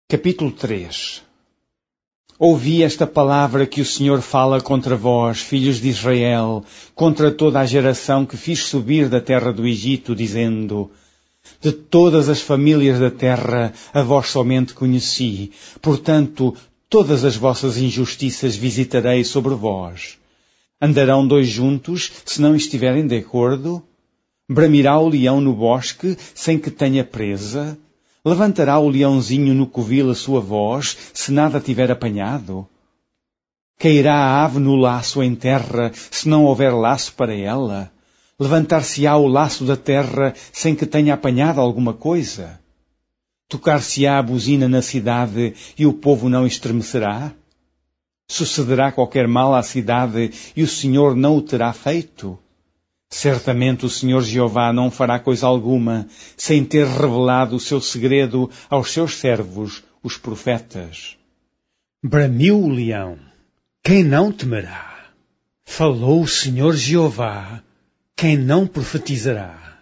Capítulo 3. Ouvi esta palavra que o Senhor fala contra vós, filhos de Israel, contra toda a geração que fiz subir da terra do Egito, dizendo: de todas as famílias da terra a vós somente conheci, portanto todas as vossas injustiças visitarei sobre vós. Andarão dois juntos, se não estiverem de acordo? Bramirá o leão no bosque, sem que tenha presa? Levantará o leãozinho no covil a sua voz, se nada tiver apanhado? Cairá a ave no laço em terra, se não houver laço para ela? Levantar-se-á o laço da terra, sem que tenha apanhado alguma coisa? Tocar-se-á a buzina na cidade, e o povo não estremecerá? Sucederá qualquer mal à cidade, e o Senhor não o terá feito? Certamente o Senhor Jeová não fará coisa alguma, sem ter revelado o seu segredo aos seus servos, os profetas. Bramiu o leão, quem não temerá? Falou o Senhor Jeová, quem não profetizará?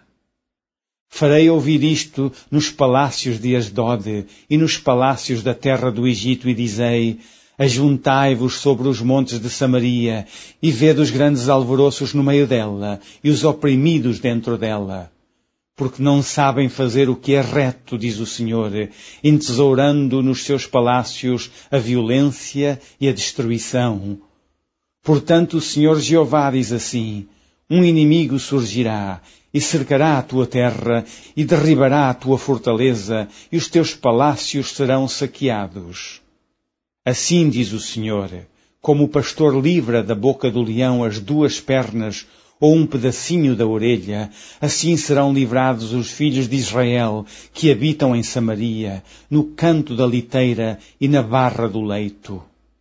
Farei ouvir isto nos palácios de Asdod e nos palácios da terra do Egito, e dizei: ajuntai-vos sobre os montes de Samaria, e vede os grandes alvoroços no meio dela, e os oprimidos dentro dela. Porque não sabem fazer o que é reto, diz o Senhor, entesourando nos seus palácios a violência e a destruição. Portanto o Senhor Jeová diz assim: um inimigo surgirá, e cercará a tua terra, e derribará a tua fortaleza, e os teus palácios serão saqueados. Assim diz o Senhor: como o pastor livra da boca do leão as duas pernas ou um pedacinho da orelha, assim serão livrados os filhos de Israel que habitam em Samaria, no canto da liteira e na barra do leito.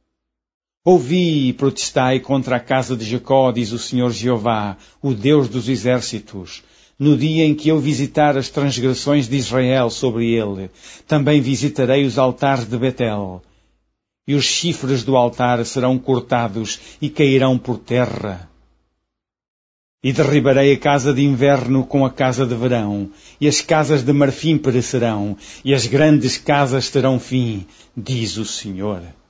Ouvi e protestai contra a casa de Jacó, diz o Senhor Jeová, o Deus dos exércitos, no dia em que eu visitar as transgressões de Israel sobre ele. Também visitarei os altares de Betel, e os chifres do altar serão cortados e cairão por terra. E derribarei a casa de inverno com a casa de verão, e as casas de marfim perecerão, e as grandes casas terão fim, diz o Senhor.